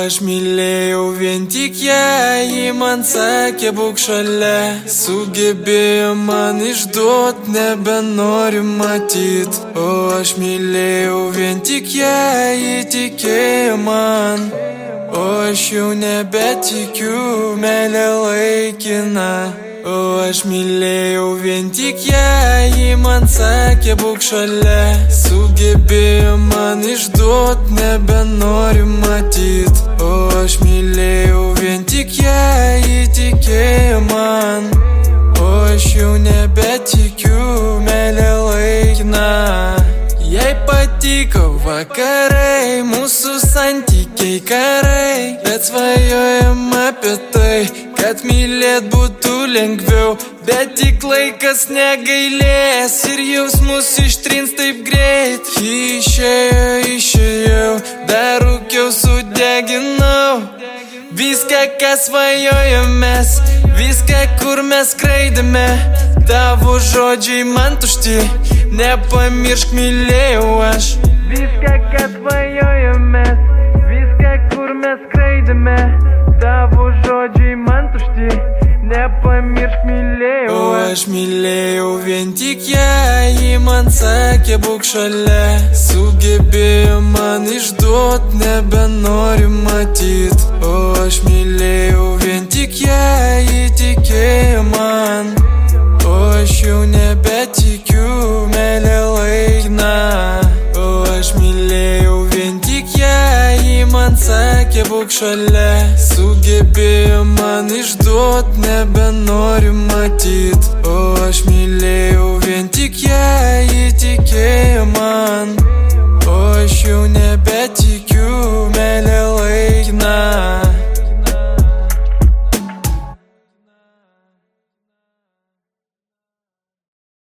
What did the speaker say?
aš mylėjau vien tik ją, ji man sakė būk šalia. Sugebėjo man išduot, nebenori matyt. O aš mylėjau vien tik ją, ji tikėjo man. O aš jau nebetikiu, meilė laikina. O aš mylėjau vien tik ją, ji man sakė būk šalia. Sugebėjo man išduot, nebenori matyt. O aš mylėjau vien tik ją, ji tikėjo man. O aš jau nebetikiu, meilė laikina. Jai patiko vakarai, mūsų santykiai karai, bet svajojam apie tai, kad mylėt būtų lengviau. Bet tik laikas negailės ir jausmus ištrins taip greit. Išėjau, dar rūkiau, sudeginau. Viską, ką svajojom mes, viską, kur mes skraidėme. Tavo žodžiai man tušti, nepamiršk, mylėjau aš. Viską, ką svajojom mes, viską, kur mes skraidėme. Tavo žodžiai man tušti, nepamiršk, mylėjau aš. O aš mylėjau vien tik ją, ji man sakė būk šalia. Sugebėjo man išduot, nebenori matyt. O aš mylėjau vien tik ją, ji tikėjo man. O aš jau nebetikiu, meilė laikina. O aš mylėjau vien tik ją, ji man sakė būk šalia. Sugebėjo man išduot, nebenori matyt. O aš mylėjau vien tik ją, ji tikėjo man. O aš jau nebetikiu.